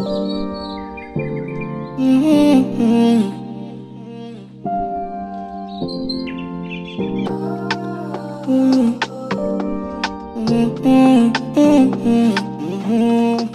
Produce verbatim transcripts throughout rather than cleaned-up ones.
Mm-hmm. Mm-hmm. Mm-hmm.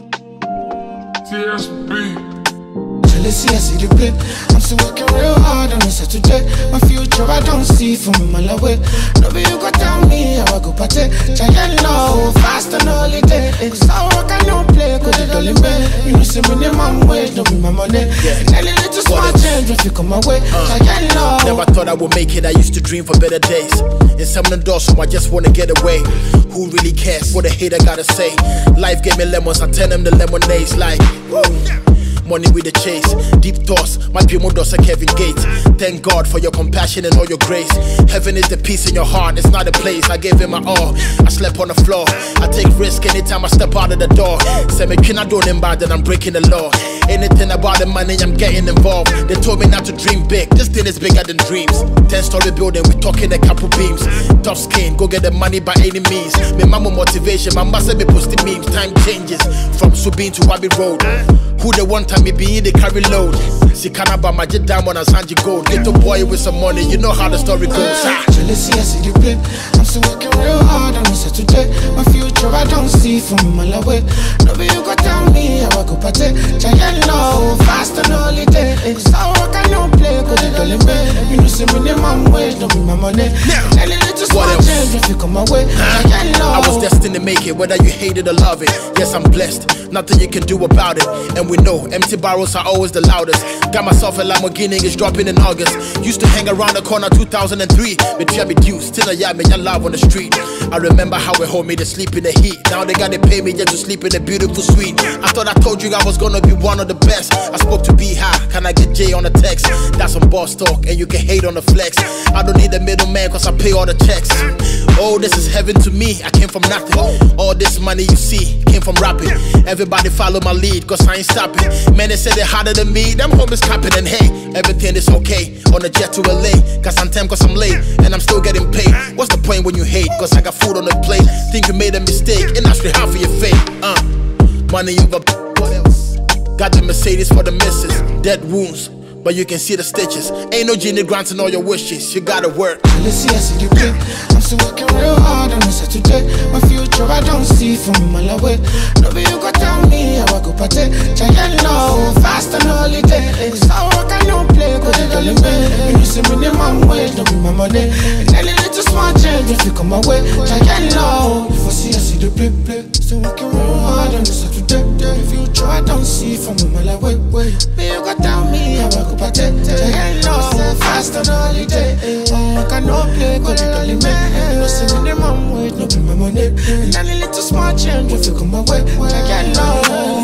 T S B. Jealousy, I see the play. I'm still working real hard on this today. My future I don't see from a mile away. Nobody you go tell me how I go party. Giant low, fast and holiday. Cause I work I don't play, cause it don't limit. You know see minimum wage, don't be my money. Tell a little smart change if you come my way. Giant low. Never thought I would make it, I used to dream for better days. In some of the doors, so I just wanna get away. Who really cares what a hater gotta say? Life gave me lemons, I turn them to lemonades like woo. Money with the chase, deep thoughts, my dream will does a Kevin Gates. Thank God for your compassion and all your grace. Heaven is the peace in your heart, it's not a place. I gave him my all, I slept on the floor. I take risk anytime I step out of the door. Say me can I do them bad, then I'm breaking the law. Anything about the money, I'm getting involved. They told me not to dream big, this thing is bigger than dreams. Ten story building, we talking a couple beams. Tough skin, go get the money by any means. Me mama motivation, my mama me post the memes. Time changes, from Subin to Abbey Road. Who the one time me be the carry load? Sikanaba my jet diamond and Sanji gold. Little boy with some money, you know how the story goes. Ah. Jealousy, I see the play. I'm still working real hard on this today. My future I don't see from a mile away. Nobody you go tell me how I go party. Giant low, fast and holiday. Cause I work I don't play, cause it don't limit. You know see minimum wage, don't be my money. Tell a little smart change if you come my way. Giant low. I was destined to make it, whether you hate it or love it. Yes, I'm blessed, nothing you can do about it. And we know empty barrels are always the loudest. Got myself a Lamborghini, it's dropping in August. Used to hang around the corner two thousand three. But try me due, still I yeah, me your love on the street. I remember how we hold me to sleep in the heat. Now they gotta pay me just to sleep in a beautiful suite. I thought I told you I was gonna be one of the best. I spoke to B High, can I get J on the text? That's some boss talk, and you can hate on the flex. I don't need a middleman cause I pay all the checks. Oh, this is heaven to me, I came from nothing. All this money you see came from rapping. Everybody follow my lead cause I ain't stopping. Man, they say they're harder than me, them homies capping. And hey, everything is okay on the jet to L A. Cause I'm time cause I'm late, and I'm still getting paid. What's the point when you hate? Cause I got food on the plate. Think you made a mistake, and that's half of your fate. Uh, money over, what else? Got the Mercedes for the misses. Dead wounds, but you can see the stitches. Ain't no genie granting all your wishes, you gotta work. Jealousy, I see the play. I'm still working real hard on this today. My future I don't see from a mile away. Nobody you go tell me how I go party. Giant low, fast and holiday. Cause I work I don't play, cause it don't limit. You know see minimum wage, don't be my money. Tell a little smart change if you come my way. Giant low, if I see I see the play, play. Still working real hard on this today. My future I don't see from a mile away. Me you go tell me how I go party. Giant low, fast and holiday. I cannot play, cause it don't limit. You know see minimum wage, don't be my money. Tell a little smart change if you come my way. Giant low.